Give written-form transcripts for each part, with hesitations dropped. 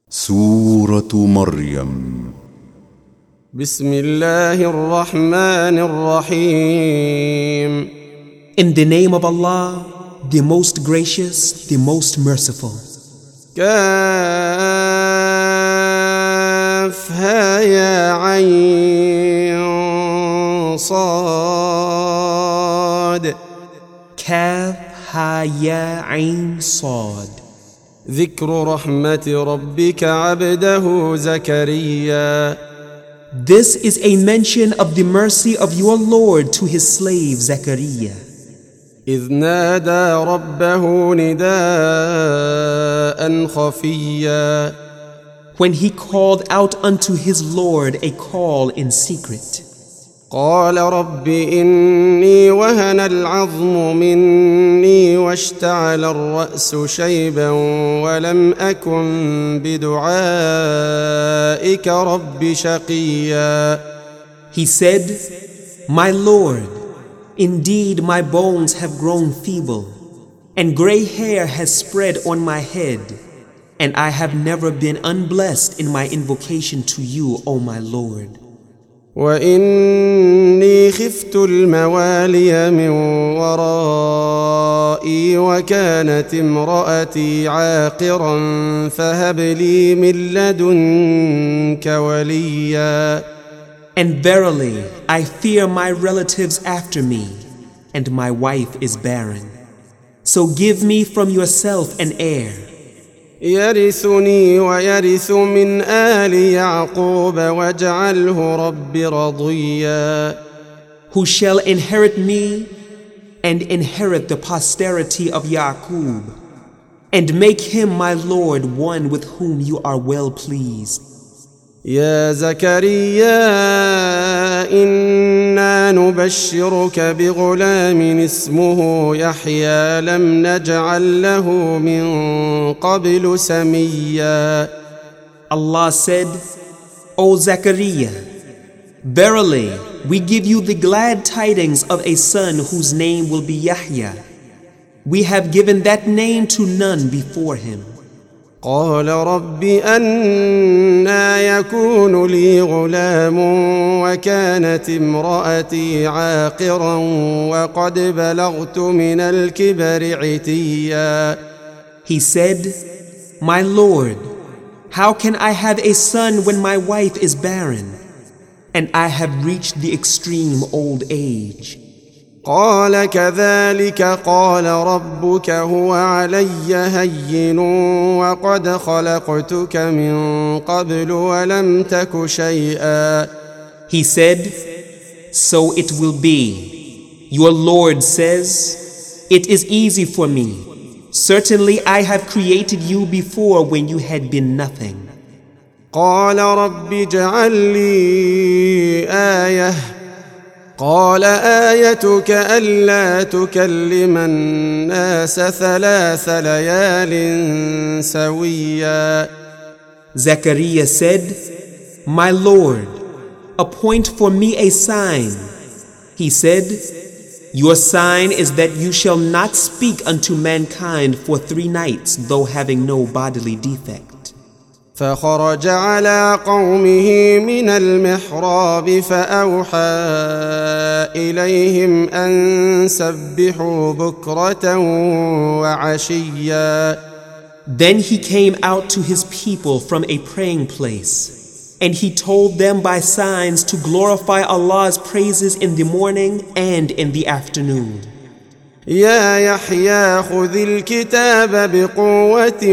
سورة مريم. بسم الله الرحمن الرحيم. In the name of Allah, the most gracious, the most merciful. كافها يا عين صاد. Kaf ha ya ain sad. ذكر رحمة ربك عبده زكريا. This is a mention of the mercy of your Lord to his slave Zechariah. إذ نادى ربه نداء خفيا. When he called out unto his Lord a call in secret. قال رب إني وهن العظم مني واشتعل الرأس شيبا ولم أكن بدعائك رب شقيا. He said, My Lord, indeed my bones have grown feeble, and gray hair has spread on my head, and I have never been unblessed in my invocation to you, O my Lord. وإني خفت الموالي من ورائي وكانت امرأتي عاقرا فهب لي من لدنك وليا. And verily, I fear my relatives after me, and my wife is barren. So give me from yourself an heir. يرثني ويرث من آل يعقوب واجعله رب رضيا. Who shall inherit me and inherit the posterity of Yaqub, and make him my Lord one with whom you are well pleased. يا زكريا إنا نبشرك بغلام اسمه يحيى لم نجعل له من قبل سميا. Allah said, O Zechariah, verily we give you the glad tidings of a son whose name will be Yahya. We have given that name to none before him. قال رب أنى يكون لي غلام وكانت امرأتي عاقرا وقد بلغت من الكبر عتيا. He said, My Lord, how can I have a son when my wife is barren, and I have reached the extreme old age? قال كذلك قال ربك هو علي هين وقد خلقتك من قبل ولم تك شيئا. He said, So it will be. Your Lord says, It is easy for me. Certainly I have created you before when you had been nothing. قال رب اجعل لي آية. قال آيتك ألا تكلم الناس 3 ليال سويا. Zechariah said, My Lord, appoint for me a sign. He said, Your sign is that you shall not speak unto mankind for 3 nights, though having no bodily defect. فخرج على قومه من المحراب فأوحى إليهم أن سبحوا بكرة وعشيا. Then he came out to his people from a praying place, and he told them by signs to glorify Allah's praises in the morning and in the afternoon. يا يحيى خذ الكتاب بقوة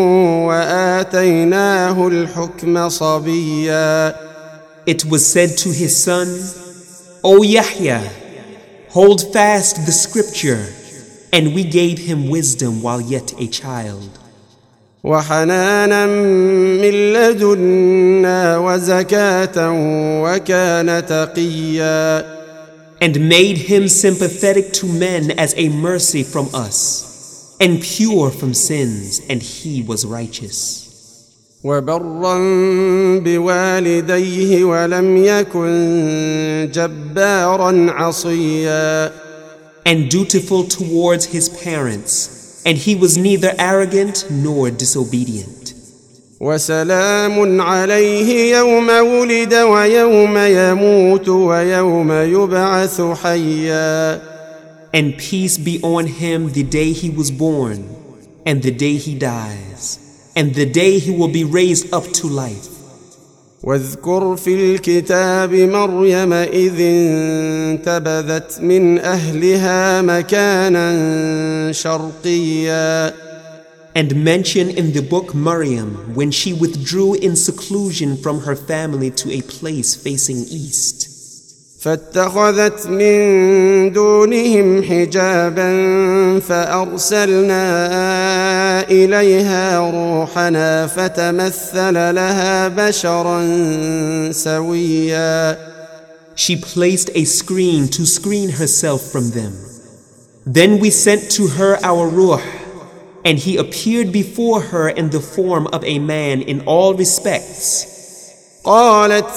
وآتيناه الحكم صبيا. It was said to his son, O Yahya, hold fast the scripture, and we gave him wisdom while yet a child. وحنانا من لدنا وزكاة وكان تقيا. And made him sympathetic to men as a mercy from us, and pure from sins, and he was righteous. وبرا بوالديه ولم يكن جبارا عصيا. And dutiful towards his parents, and he was neither arrogant nor disobedient. وسلام عليه يوم ولد ويوم يموت ويوم يبعث حيا. And peace be on him the day he was born, and the day he dies, and the day he will be raised up to life. واذكر في الكتاب مريم إذ انتبذت من أهلها مكانا شرقيا. And mention in the book Maryam when she withdrew in seclusion from her family to a place facing east. فاتخذت من دونهم حجابا فأرسلنا إليها روحنا فتمثل لها بشرا سويا. She placed a screen to screen herself from them. Then we sent to her our ruh, and he appeared before her in the form of a man in all respects. قالت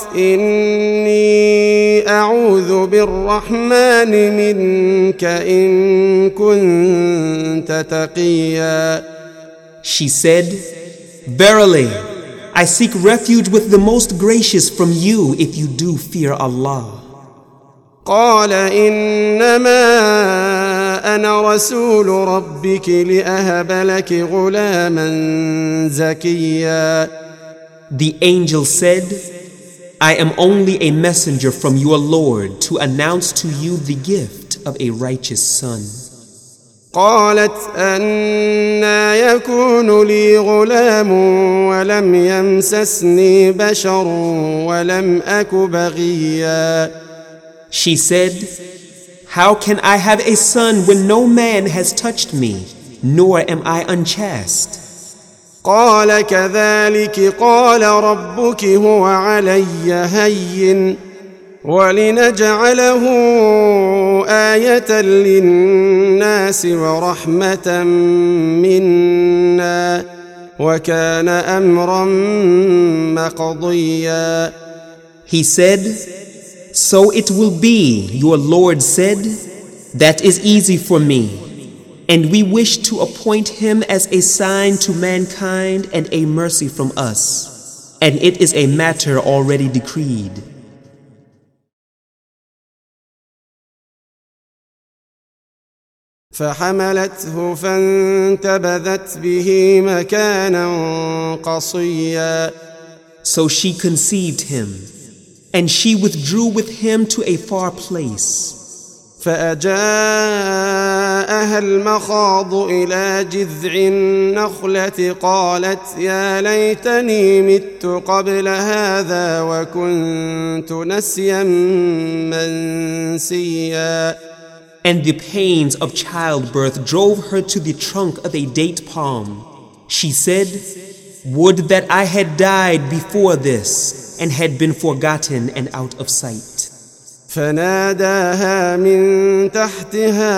إني أعوذ بالرحمن منك إن كنت تقيا. She said, Verily, I seek refuge with the most gracious from you if you do fear Allah. قال إنما أنا رسول ربك لأهب لك غلاما زكيا. The angel said, I am only a messenger from your Lord to announce to you the gift of a righteous son. قالت أنى يكون لي غلام ولم يمسسني بشر ولم أك بغيا. She said, How can I have a son when no man has touched me, nor am I unchaste? قال كذلك قال ربك هو علي هين ولنجعله آية للناس ورحمة منا وكان أمرا مقضيا. He said, So it will be, your Lord said, that is easy for me. And we wish to appoint him as a sign to mankind and a mercy from us. And it is a matter already decreed. فحملته فانتبذت به مكانا قصيا. So she conceived him, and she withdrew with him to a far place. فأجاءها المخاض إلى جذع النخلة قالت يا ليتني مت قبل هذا وكنت نسيا منسيا. And the pains of childbirth drove her to the trunk of a date palm. She said, Would that I had died before this and had been forgotten and out of sight. فناداها من تحتها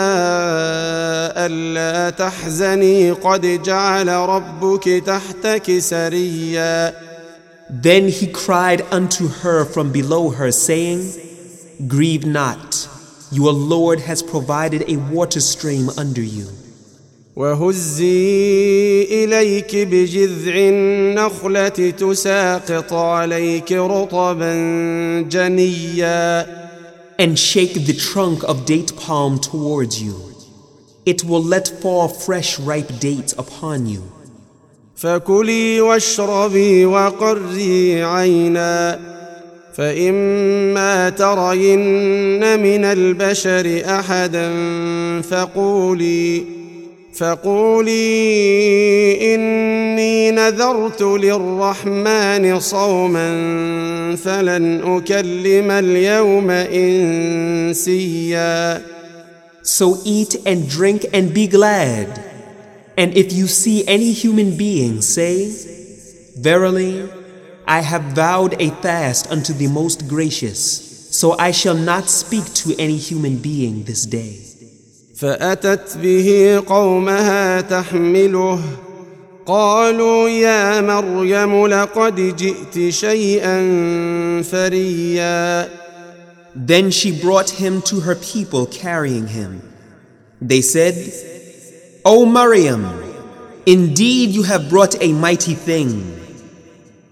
ألا تحزني قد جعل ربك تحتك سريا. Then he cried unto her from below her, saying, Grieve not, your Lord has provided a water stream under you. وهزي إليك بجذع النخلة تساقط عليك رطبا جنيا. And shake the trunk of date palm towards you. It will let fall fresh ripe dates upon you. فكلي واشربي وقري عينا فإما ترين من البشر أحدا فقولي إني نذرت للرحمن صوما فلن أكلم اليوم إنسيا. So eat and drink and be glad. And if you see any human being, say, Verily, I have vowed a fast unto the Most Gracious, so I shall not speak to any human being this day. فأتت به قومها تحمله قالوا يا مريم لقد جئت شيئا فريا. Then she brought him to her people carrying him. They said, O Maryam, indeed you have brought a mighty thing.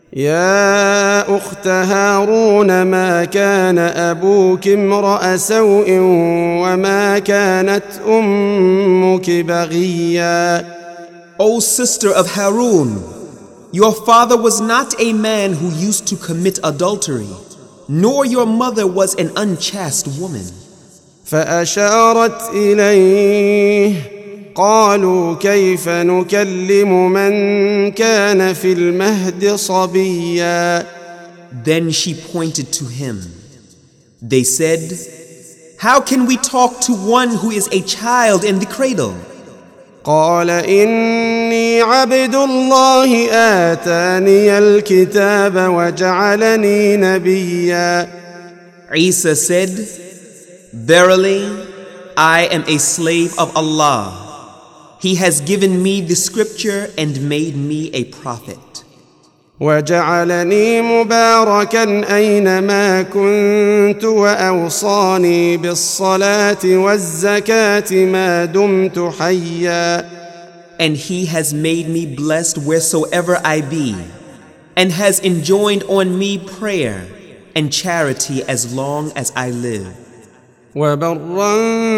يا أخت هارون ما كان أبوك امرأ سوء وما كانت أمك بغيا. O sister of Harun, your father was not a man who used to commit adultery, nor your mother was an unchaste woman. فأشارت إليه قالوا كيف نكلم من كان في المهد صبيا. Then she pointed to him. They said, how can we talk to one who is a child in the cradle? قال إني عبد الله آتاني الكتاب وجعلني نبيا. Isa said, verily, I am a slave of Allah. He has given me the scripture and made me a prophet. وجعلني مباركا أينما كنت وأوصاني بالصلاة والزكاة ما دمت حيا. And he has made me blessed wheresoever I be, and has enjoined on me prayer and charity as long as I live. وبرا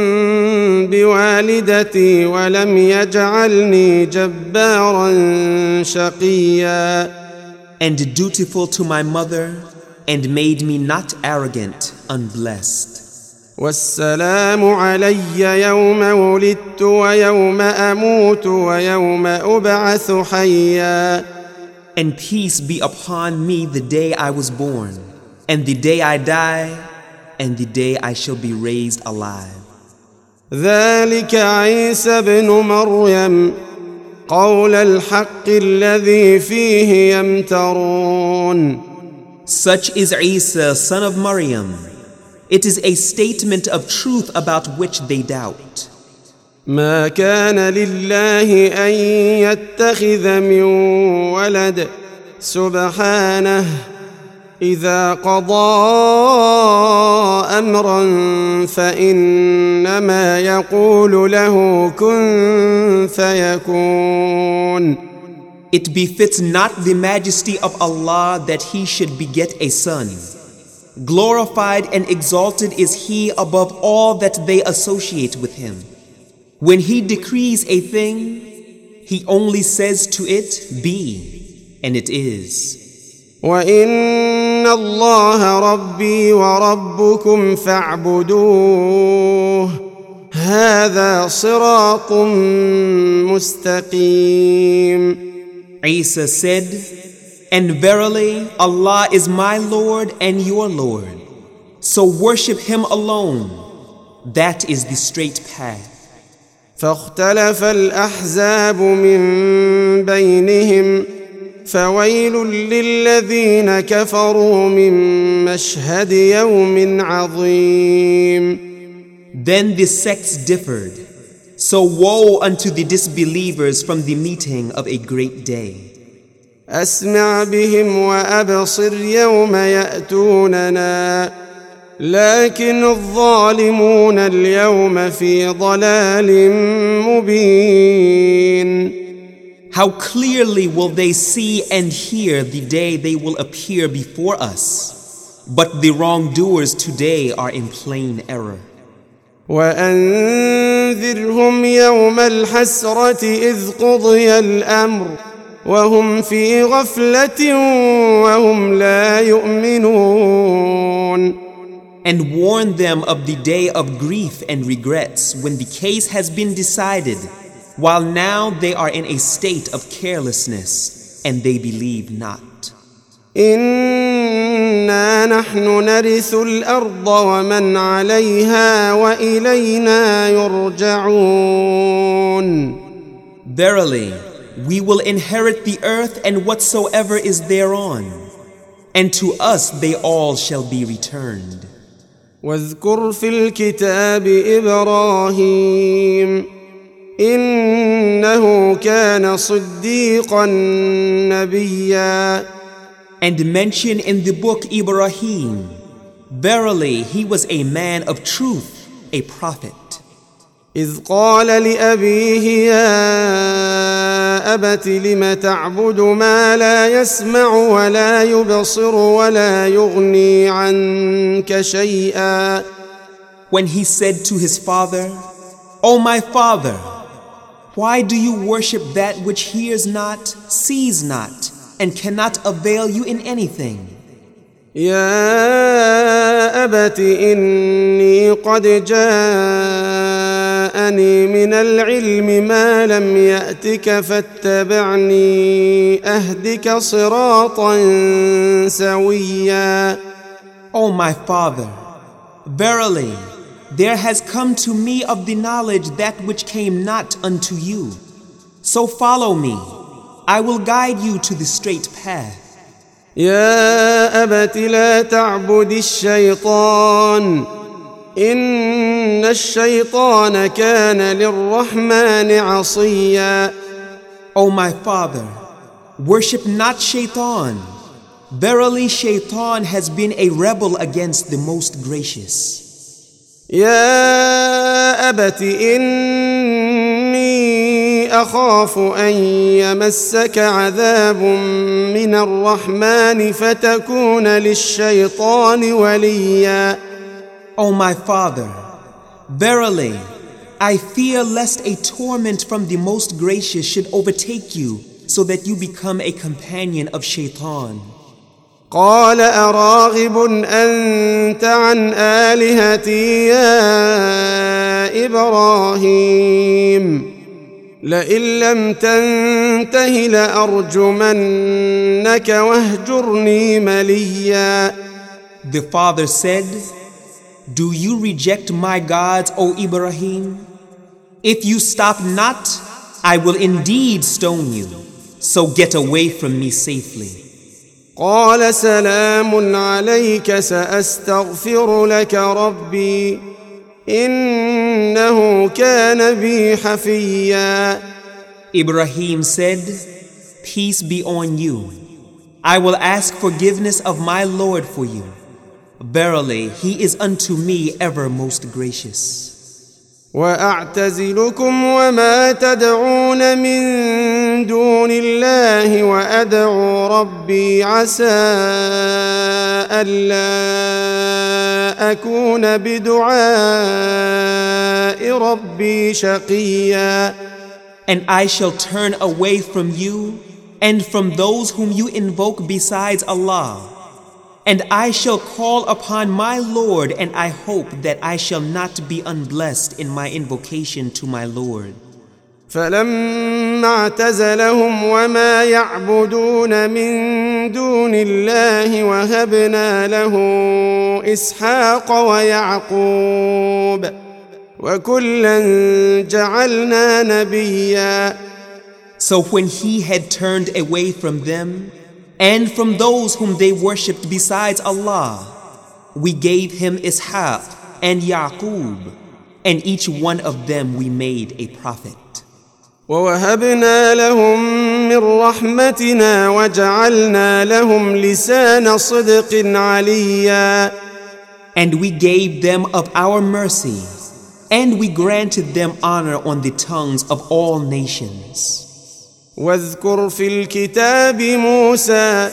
بوالدتي ولم يجعلني جبارا شقيا. And dutiful to my mother, and made me not arrogant, unblessed. والسلام علي يوم ولدت ويوم أموت ويوم أبعث حيا. And peace be upon me the day I was born, and the day I die, and the day I shall be raised alive. ذلك عيسى بن مريم قول الحق الذي فيه يمترون. Such is Isa, son of Maryam. It is a statement of truth about which they doubt. ما كان لله أن يتخذ من ولد سبحانه إذا قضى أمرا فإنما يقول له كن فيكون. It befits not the majesty of Allah that he should beget a son. Glorified and exalted is he above all that they associate with him. When he decrees a thing, he only says to it, be, and it is. وَإِنَّ اللَّهَ رَبِّي وَرَبُّكُمْ فَاعْبُدُوهُ هَذَا صِرَاطٌ مُسْتَقِيمٌ. Isa said, and verily Allah is my Lord and your Lord, so worship him alone. That is the straight path. فاختلف الأحزاب من بينهم فويل للذين كفروا من مشهد يوم عظيم. Then the sects differed. So woe unto the disbelievers from the meeting of a great day. أسمع بهم وأبصر يوم يأتوننا لكن الظالمون اليوم في ضلال مبين. How clearly will they see and hear the day they will appear before us, but the wrongdoers today are in plain error. وأنذرهم يوم الحسرة إذ قضي الأمر وهم في غفلة وهم لا يؤمنون. And warn them of the day of grief and regrets when the case has been decided, while now they are in a state of carelessness and they believe not. إنا نحن نرث الأرض ومن عليها وإلينا يرجعون. Verily, we will inherit the earth and whatsoever is thereon, and to us they all shall be returned. واذكر في الكتاب إبراهيم إنه كان صديقا نبيا. And mention in the book Ibrahim, verily he was a man of truth, a prophet. إذ قال لأبيه يا أبت لم تعبد ما لا يسمع ولا يبصر ولا يغني عنك شيئا. When he said to his father, O my father, why do you worship that which hears not, sees not, and cannot avail you in anything? يا أبت إني قد جاءني من العلم ما لم يأتك فاتبعني أهدك صراطا سويا. O my father, verily, there has come to me of the knowledge that which came not unto you. So follow me, I will guide you to the straight path. يا أبت لا تعبد الشيطان إن الشيطان كان للرحمن عصيا. O my father, worship not Shaitan. Verily Shaitan has been a rebel against the Most Gracious. يا أبت إني أخاف أن يمسك عذاب من الرحمن فتكون للشيطان وليا. O my father, verily, I fear lest a torment from the Most Gracious should overtake you so that you become a companion of Shaitan. قال أراغب أنت عن آلهتي يا إبراهيم لئن لم تنته لأرجمنك واهجرني مليا. The father said, Do you reject my gods, O Ibrahim? If you stop not, I will indeed stone you, so get away from me safely. قال سلام عليك سأستغفر لك ربي إنه كان بي حفيا. Ibrahim said, Peace be on you. I will ask forgiveness of my Lord for you. Verily, He is unto me ever most gracious. وأعتزلكم وما تدعون من دون الله وأدعو ربي عسى ألا أكون بدعاء ربي شقيا. And I shall turn away from you and from those whom you invoke besides Allah. And I shall call upon my Lord, and I hope that I shall not be unblessed in my invocation to my Lord. فلما اعتزلهم وما يعبدون من دون الله وهبنا له إسحاق ويعقوب وكلا جعلنا نبيا. So when he had turned away from them, and from those whom they worshipped besides Allah, we gave him Ishaq and Yaqub, and each one of them we made a prophet. ووهبنا لهم من رحمتنا وجعلنا لهم لسان صدق عليا. And we gave them of our mercy, and we granted them honor on the tongues of all nations. واذكر في الكتاب موسى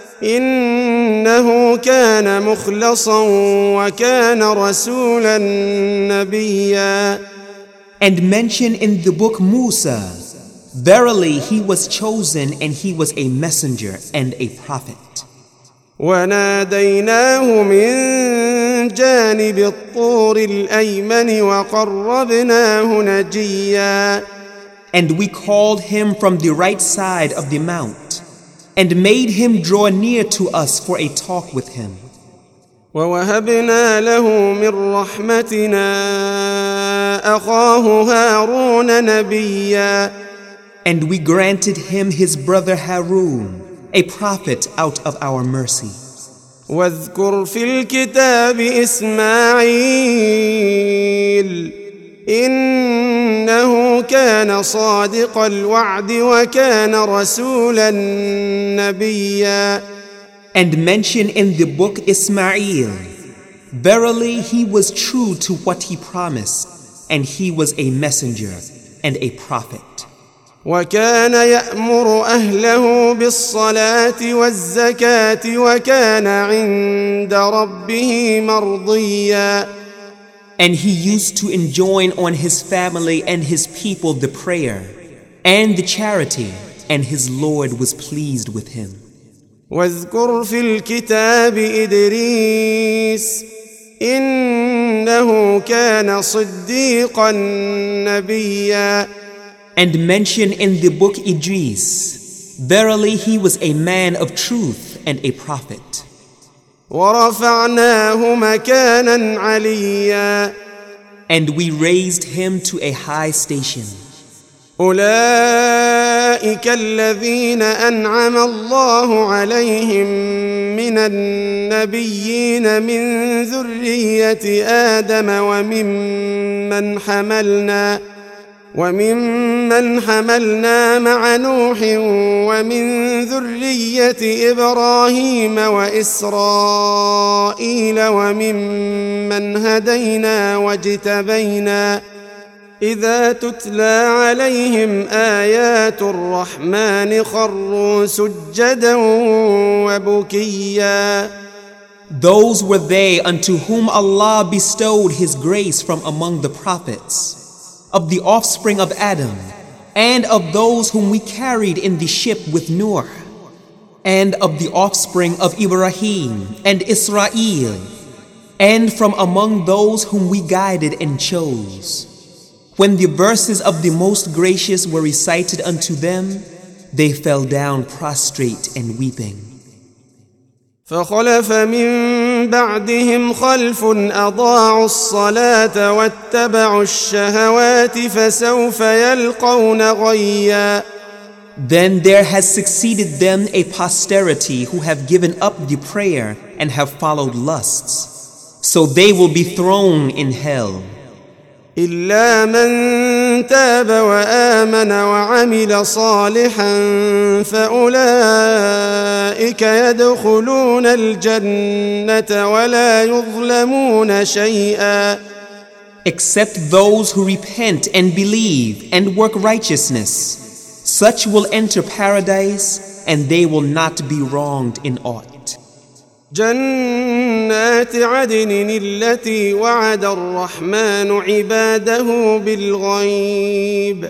إنه كان مخلصا وكان رسولا نبيا. And mention in the book Musa, verily he was chosen and he was a messenger and a prophet. وناديناه من جانب الطور الأيمن وقربناه نجيا. And we called him from the right side of the mount, and made him draw near to us for a talk with him. ووهبنا له من رحمتنا أخاه هارون نبيا. And we granted him his brother Harun, a prophet out of our mercy. واذكر في الكتاب إسماعيل إنه كان صادق الوعد وكان رسولا نبيا. And mention in the book Ismail, verily he was true to what he promised, and he was a messenger and a prophet. وكان يأمر أهله بالصلاة والزكاة وكان عند ربه مرضيا. And he used to enjoin on his family and his people the prayer and the charity, and his Lord was pleased with him. واذكر في الكتاب إدريس إنه كان صديقا نبيا. And mention in the book Idris, verily he was a man of truth and a prophet. ورفعناه مكانا عليا. And we raised him to a high station. أولئك الذين أنعم الله عليهم من النبيين من ذرية آدم وممن حملنا مع نوح ومن ذرية إبراهيم وإسرائيل وممن هدينا واجتبينا إذا تتلى عليهم آيات الرحمن خروا سجدا وبكيا. Those were they unto whom Allah bestowed His grace from among the prophets, of the offspring of Adam, and of those whom we carried in the ship with Noah, and of the offspring of Ibrahim and Israel, and from among those whom we guided and chose. When the verses of the Most Gracious were recited unto them, they fell down prostrate and weeping. فخلف من بعدهم خلف أضاعوا الصلاة واتبعوا الشهوات فسوف يلقون غيا. Then there has succeeded them a posterity who have given up the prayer and have followed lusts, so they will be thrown in hell. إلا من تاب وآمن وعمل صالحا فأولئك يدخلون الجنة ولا يظلمون شيئا. Except those who repent and believe and work righteousness, such will enter paradise and they will not be wronged in aught. جنات عدن التي وعد الرحمن عباده بالغيب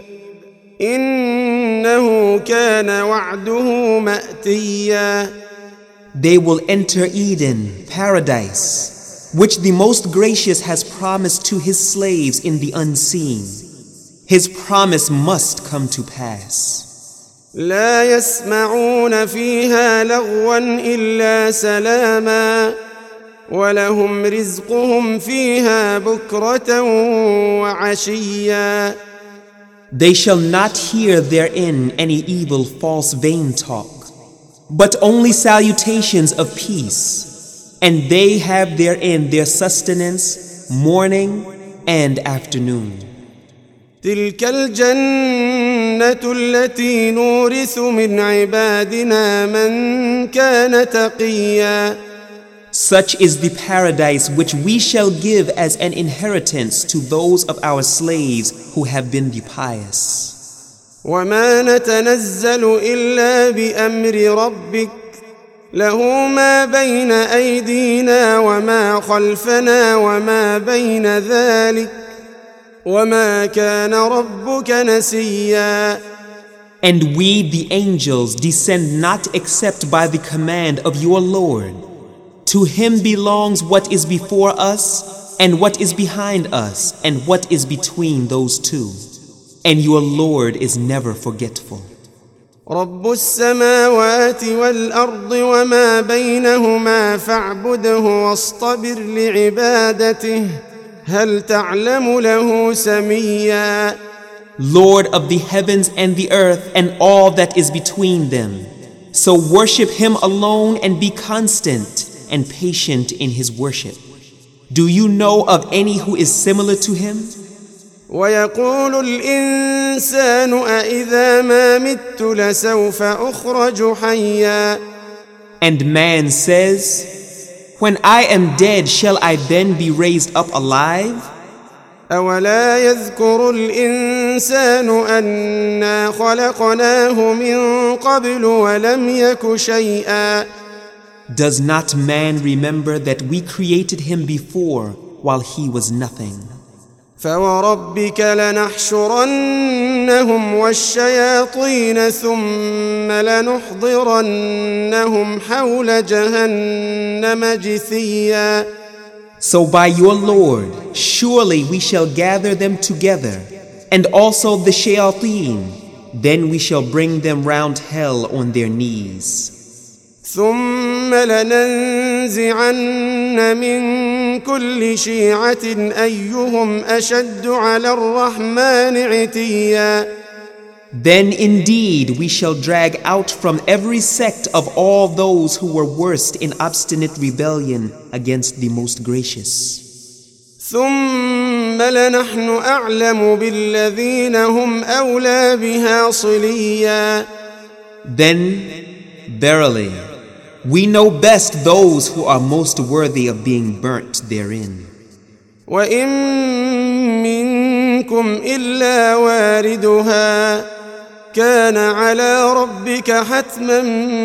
إنه كان وعده مأتيا. They will enter Eden, paradise, which the Most Gracious has promised to His slaves in the unseen. His promise must come to pass. لا يسمعون فيها لغوا إلا سلاما ولهم رزقهم فيها بكرة وعشيا. They shall not hear therein any evil false vain talk, but only salutations of peace, and they have therein their sustenance morning and afternoon. تلك الجنة التي نورث من عبادنا من كان تقيا. Such is the paradise which we shall give as an inheritance to those of our slaves who have been the pious. وما نتنزل إلا بأمر ربك له ما بين أيدينا وما خلفنا وما بين ذلك وما كان ربك نسيا. And we, the angels, descend not except by the command of your Lord. To Him belongs what is before us, and what is behind us, and what is between those two. And your Lord is never forgetful. رب السماوات والأرض وما بينهما فاعبده واصطبر لعبادته هل تعلم له سميا. Lord of the heavens and the earth and all that is between them. So worship Him alone and be constant and patient in His worship. Do you know of any who is similar to Him? ويقول الإنسان أإذا ما مت لسوف أخرج حيا. And man says, when I am dead, shall I then be raised up alive? أولا يذكر الإنسان أنا خلقناه من قبل ولم يك شيئا. Does not man remember that we created him before while he was nothing? فوربك لنحشرنهم والشياطين ثم لنحضرنهم حول جهنم جثيا. So by your Lord, surely we shall gather them together, and also the shayateen. Then we shall bring them round hell on their knees. ثم لننزعن من كل شيعة أيهم أشد على الرحمن عتيا. Then indeed we shall drag out from every sect of all those who were worst in obstinate rebellion against the Most Gracious. ثم لنحن أعلم بالذين هم أولى بها صليا. Then, verily, we know best those who are most worthy of being burnt therein. وإن منكم إلا واردها كان على ربك حتما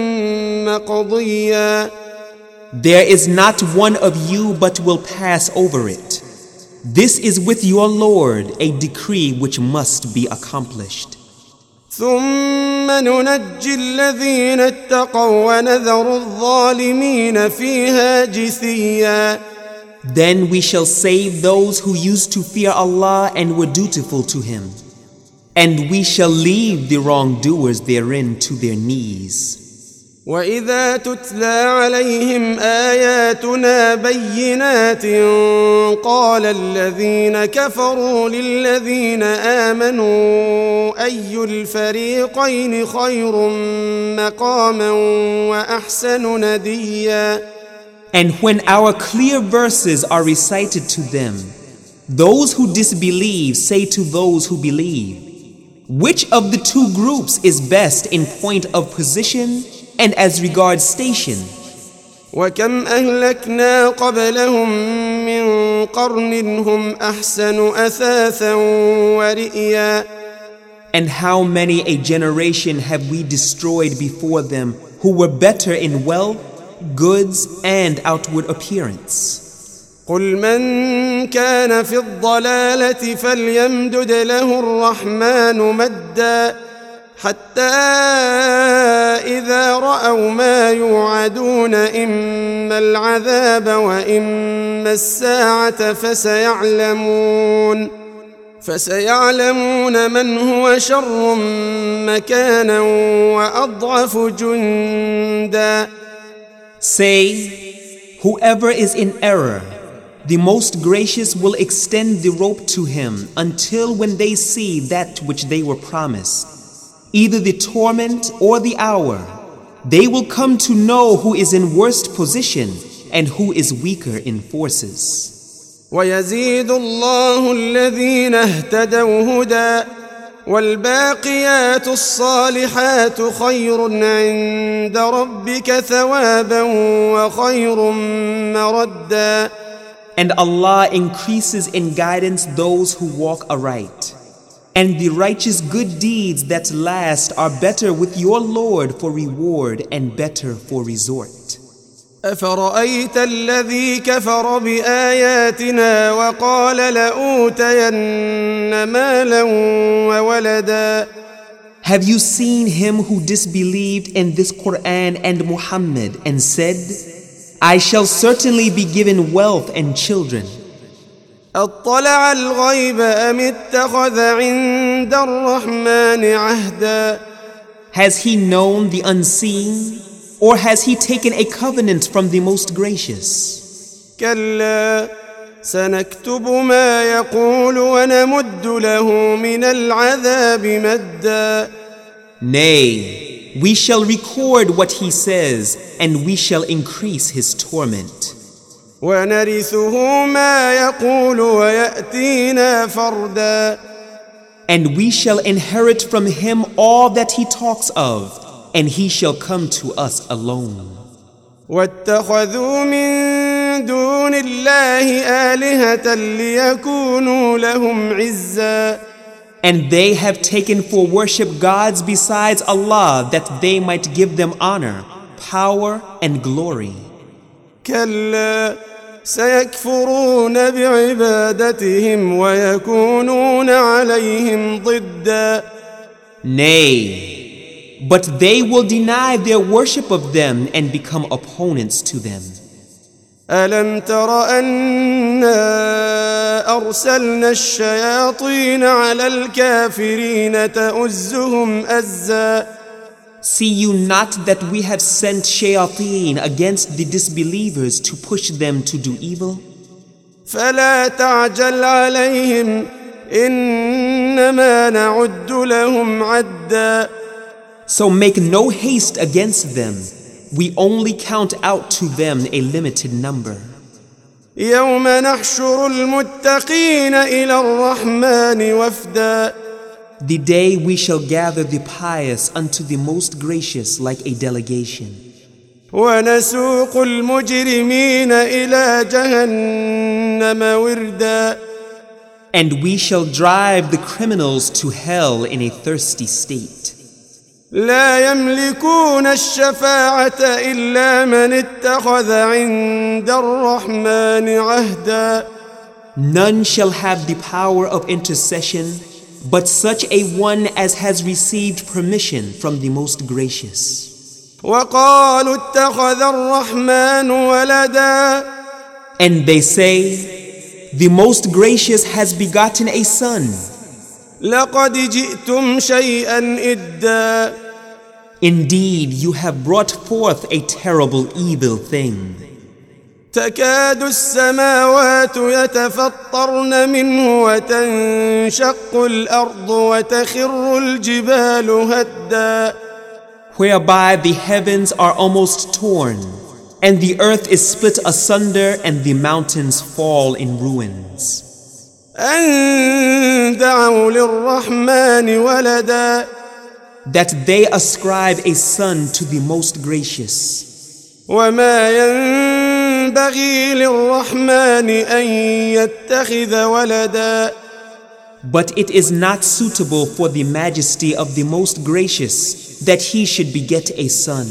مقضيا. There is not one of you but will pass over it. This is with your Lord a decree which must be accomplished. ثم ننجي الذين اتقوا ونذر الظالمين فيها جثيا. Then we shall save those who used to fear Allah and were dutiful to Him. And we shall leave the wrongdoers therein to their knees. وإذا تتلى عليهم آياتنا بينات قال الذين كفروا للذين آمنوا أي الفريقين خير مقاما وأحسن نديا. And when our clear verses are recited to them, those who disbelieve say to those who believe, which of the two groups is best in point of position and as regards station? وكم أهلكنا قبلهم من قرن هم أحسن أثاثا ورئيا. And how many a generation have we destroyed before them who were better in wealth, goods, and outward appearance? قل من كان في الضلالة فليمدد له الرحمن مدا حتى إذا رأوا ما يوعدون إما العذاب وإما الساعة فسيعلمون من هو شر مكانا وأضعف جندا. Say, whoever is in error, the Most Gracious will extend the rope to him until when they see that which they were promised, either the torment or the hour, they will come to know who is in worst position and who is weaker in forces. ويزيد الله الذين اهتدوا هدى والباقيات الصالحات خير عند ربك ثوابا وخير مردا. And Allah increases in guidance those who walk aright. And the righteous good deeds that last are better with your Lord for reward and better for resort. أفرأيت الذي كفر بآياتنا وقال لأوتين مالا وولدا. Have you seen him who disbelieved in this Quran and Muhammad and said, I shall certainly be given wealth and children? أطلع الغيب أم اتخذ عند الرحمن عهدا. Has he known the unseen, or has he taken a covenant from the Most Gracious? كلا سنكتب ما يقول ونمد له من العذاب مدا. Nay, we shall record what he says, and we shall increase his torment. ونرثه ما يقول ويأتينا فردا. And we shall inherit from him all that he talks of, and he shall come to us alone. واتخذوا من دون الله آلهة ليكونوا لهم عزا. And they have taken for worship gods besides Allah that they might give them honor, power and glory. كلا سيكفرون بعبادتهم ويكونون عليهم ضدا. Nay, but they will deny their worship of them and become opponents to them. ألم تر أنا أرسلنا الشياطين على الكافرين تؤزهم أزا. See you not that we have sent shayateen against the disbelievers to push them to do evil? فلا تعجل عليهم إنما نعد لهم عدا. So make no haste against them. We only count out to them a limited number. يوم نحشر المتقين إلى الرحمن وفدا. The day we shall gather the pious unto the most gracious like a delegation. ونسوق المجرمين إلى جهنم وردا. And we shall drive the criminals to hell in a thirsty state. لا يملكون الشفاعة إلا من اتخذ عند الرحمن عهدا. None shall have the power of intercession but such a one as has received permission from the most gracious. وقالوا اتخذ الرحمن ولدا. And they say, the most gracious has begotten a son. لقد جئتم شيئا إدا. Indeed, you have brought forth a terrible evil thing. تكاد السماوات يتفطرن منه وتنشق الأرض وتخر الجبال هدا. Whereby the heavens are almost torn, and the earth is split asunder, and the mountains fall in ruins. أن دعوا للرحمن ولدا. That they ascribe a son to the most gracious. وما ينبغي للرحمن أن يتخذ ولدا. But it is not suitable for the majesty of the most gracious that he should beget a son.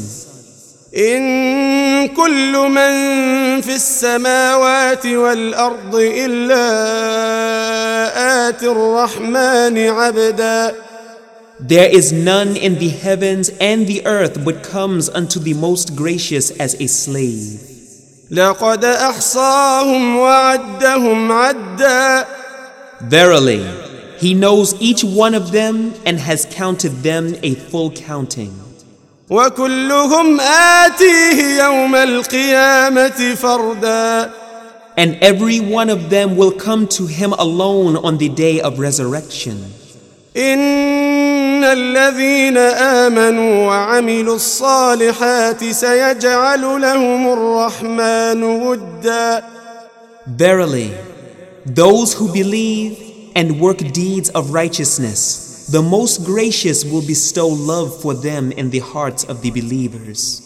إن كل من في السماوات والأرض إلا آتي الرحمن عبدا. There is none in the heavens and the earth but comes unto the most gracious as a slave. لقد أحصاهم وعدهم عدا. Verily, he knows each one of them and has counted them a full counting. وكلهم آتيه يوم القيامة فردا. And every one of them will come to him alone on the day of resurrection. إن الذين آمنوا وعملوا الصالحات سيجعل لهم الرحمن ودا. Verily, those who believe and work deeds of righteousness, the most gracious will bestow love for them in the hearts of the believers.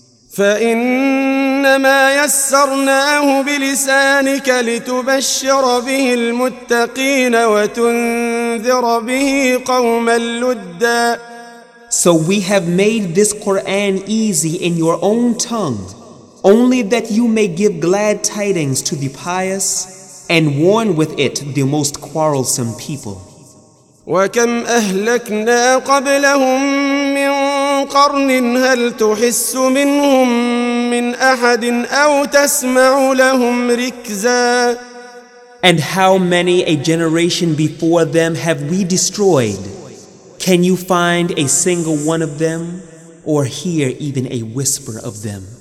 فإنما يسرناه بلسانك لتبشر به المتقين وتنذر به قوما لدا. So we have made this Quran easy in your own tongue, only that you may give glad tidings to the pious and warn with it the most quarrelsome people. وكم أهلكنا قبلهم من قرن هل تحس منهم من أحد أو تسمع لهم ركزا. And how many a generation before them have we destroyed? Can you find a single one of them or hear even a whisper of them?